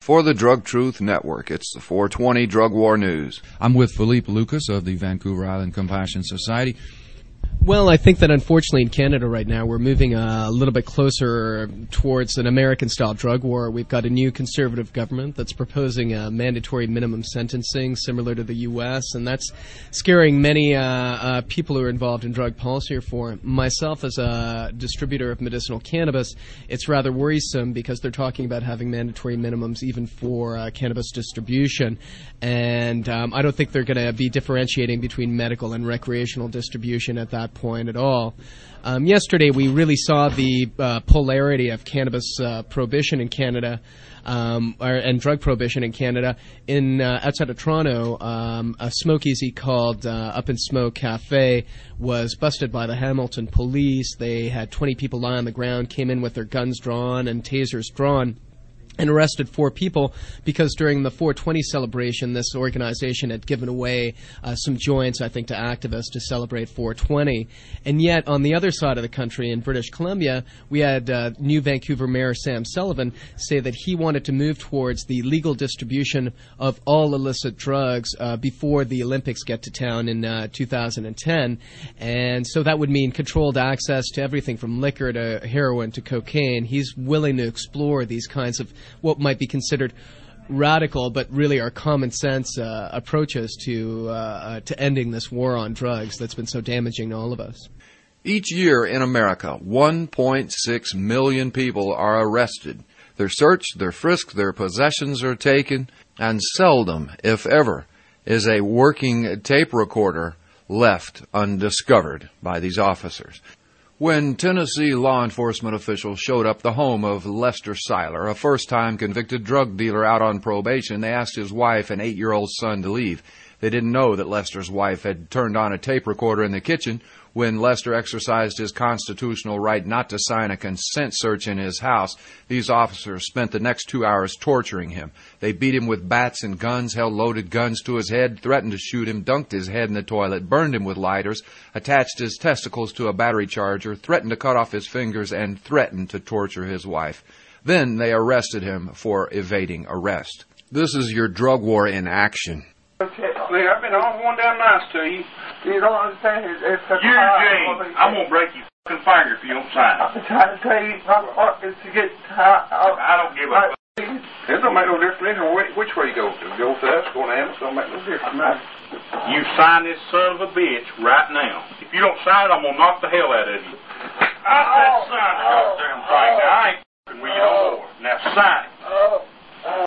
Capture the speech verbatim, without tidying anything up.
For the Drug Truth Network, it's the four twenty Drug War News. I'm with Philippe Lucas of the Vancouver Island Compassion Society. Well, I think that unfortunately in Canada right now we're moving a little bit closer towards an American-style drug war. We've got a new conservative government that's proposing a mandatory minimum sentencing similar to the U S, and that's scaring many uh, uh, people who are involved in drug policy reform. Myself, as a distributor of medicinal cannabis, it's rather worrisome because they're talking about having mandatory minimums even for uh, cannabis distribution, and um, I don't think they're going to be differentiating between medical and recreational distribution at that point at all. Um, yesterday, we really saw the uh, polarity of cannabis uh, prohibition in Canada um, or, and drug prohibition in Canada. In uh, outside of Toronto, um, a smokeasy called uh, Up in Smoke Cafe was busted by the Hamilton police. They had twenty people lie on the ground, came in with their guns drawn and tasers drawn, and arrested four people because during the four twenty celebration, this organization had given away uh, some joints, I think, to activists to celebrate four twenty. And yet, on the other side of the country, in British Columbia, we had uh, new Vancouver Mayor Sam Sullivan say that he wanted to move towards the legal distribution of all illicit drugs uh, before the Olympics get to town in uh, two thousand ten. And so that would mean controlled access to everything from liquor to heroin to cocaine. He's willing to explore these kinds of what might be considered radical, but really are common sense uh, approaches to uh, uh, to ending this war on drugs that's been so damaging to all of us. Each year in America, one point six million people are arrested. They're searched, they're frisked, their possessions are taken, and seldom, if ever, is a working tape recorder left undiscovered by these officers. When Tennessee law enforcement officials showed up the home of Lester Seiler, a first-time convicted drug dealer out on probation, they asked his wife and eight-year-old son to leave. They didn't know that Lester's wife had turned on a tape recorder in the kitchen when Lester exercised his constitutional right not to sign a consent search in his house. These officers spent the next two hours torturing him. They beat him with bats and guns, held loaded guns to his head, threatened to shoot him, dunked his head in the toilet, burned him with lighters, attached his testicles to a battery charger, threatened to cut off his fingers, and threatened to torture his wife. Then they arrested him for evading arrest. This is your drug war in action. Okay, I've been all one damn nice to you. You don't understand. It's, it's a Eugene, I'm going to break your fucking finger if you don't sign it. I'm trying to tell you, my heart is to get tired. I don't give a fuck. It don't make no difference which, which way you go to. Go to us, go to Amos, don't make no difference. You sign this son of a bitch right now. If you don't sign it, I'm going to knock the hell out of you. I said sign the goddamn thing. Now, I ain't fucking with you no more. Now sign it.